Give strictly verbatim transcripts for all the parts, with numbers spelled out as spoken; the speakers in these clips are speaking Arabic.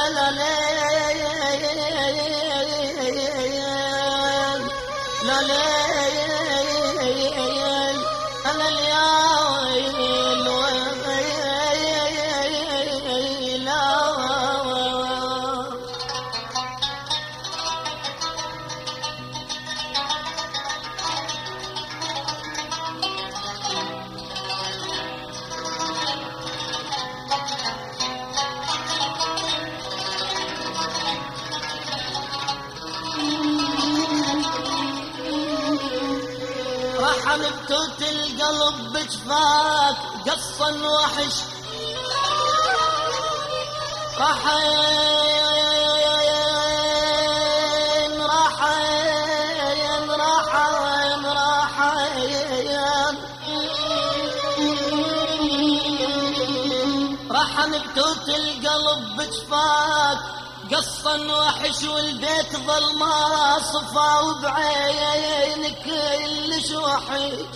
لا ليل لا ليل أنا الليل ويلا رحم بتوت القلب بجفاك قصا وحش رحين رحين رحين رحين رحم بتوت القلب بجفاك قصا وحش والبيت ظلمه صفا وبعينك كلش وحش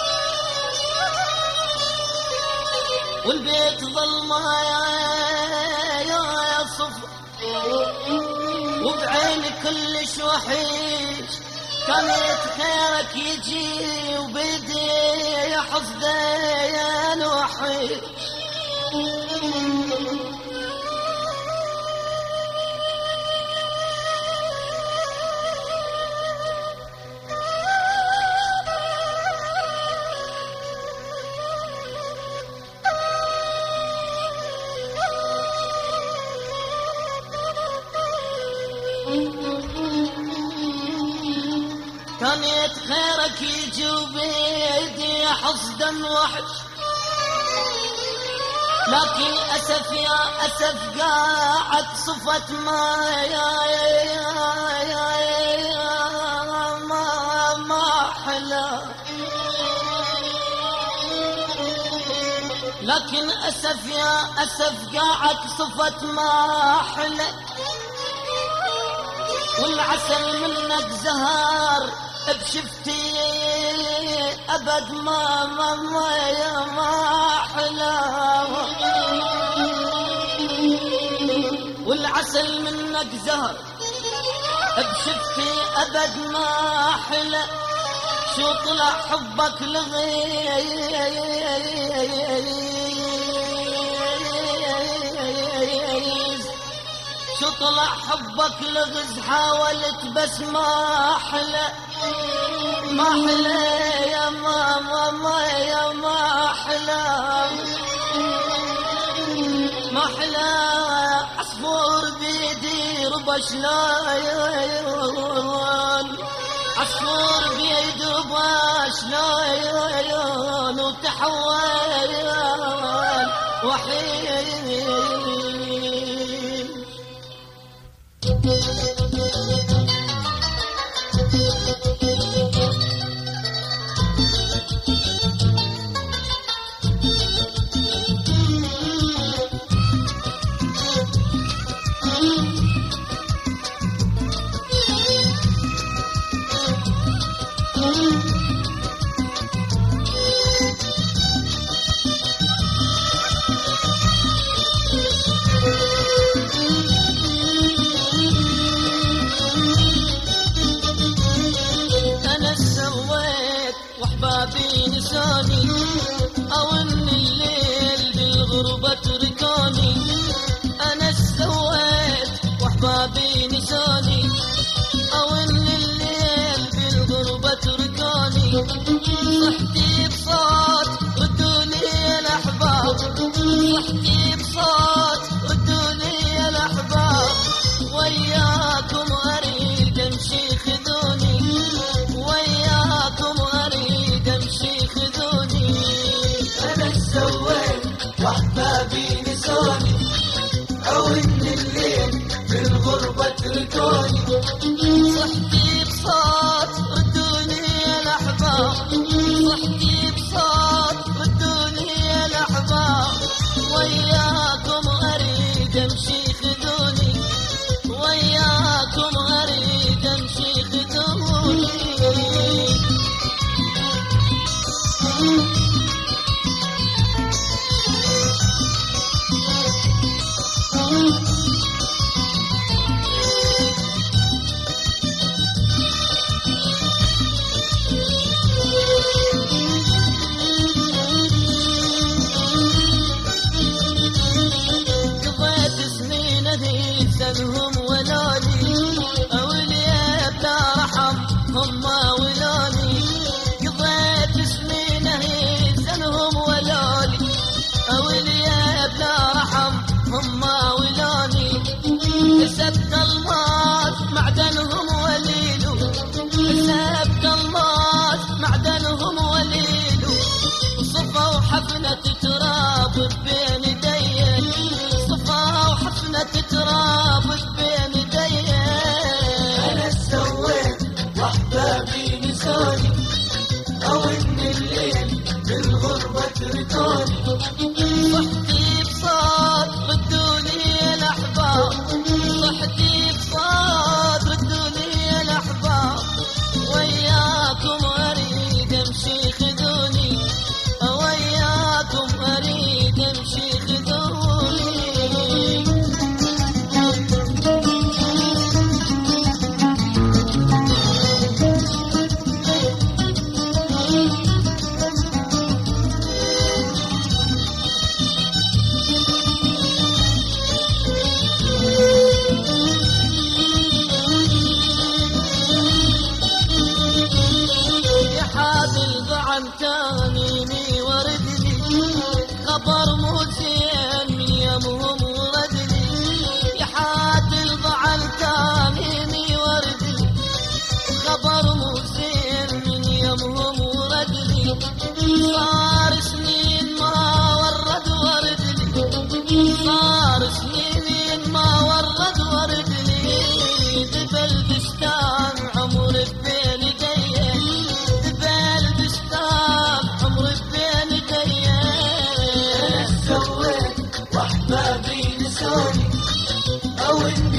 والبيت ظلمه يا صفا وبعينك كلش وحش كانت خيرك يجي وبيدي حصدين وحش كانت خيرك يجي وبيدي حصدا وحش لكن أسف يا أسف قاعد صفت ما يا يا يا يا ما ما حلا لكن أسف يا أسف قاعد صفت ما حلا والعسل منك زهار بشفتي أبد ما ما ما يا ما حلاوة والعسل منك زهر بشفتي أبد ما حلا شو طلع حبك لغيظ شو طلع حبك لغز حاولت بس ما حلا ما حلا يا ماما ما يا ما حلا ما حلا عصفور بيدي ربش لايون عصفور بيدي ربش لايون وتحول وحيد أو إن الليل بالغربة تركاني أنا سويت وأحبابي نساني أو إن الليل بالغربة تركاني صحتي بصوت ردولي الأحباب صحتي بصوت ردولي الأحباب وياكم أريد أمشي خذوني وياكم أريد أمشي خذوني أنا سويت وأحبابي نسوني أو إن الليل بالغربة تركوني صحتي بصوت ردوني الأحباب نهيزنهم ولوني أولياء بلا رحم هم ولوني قضيت سنين نهيزنهم ولوني أولياء بلا رحم هم ولوني كسبت الماس معدنهم وليلو كسبت الماس معدنهم وليلو صفوا حفنة تراب بين يدي صفوا حفنة تراب بين يدي أنا سويت وأحبابي نسوني أو إن الليل بالغربة تركوني صحتي بصوت ردوني الأحباب صحتي بصوت ردوني الأحباب وياكم أريد أمشي خذوني وياكم أريد أمشي خذوني تانيني وردني خبر مو زين من يمهم وردني يا حاد الضعن تانيني وردني خبر مو زين من يمهم وردني صار سنين ما ورد وردني صار سنين ما ورد وردني ذبل بستان عمر بين يدي أو إن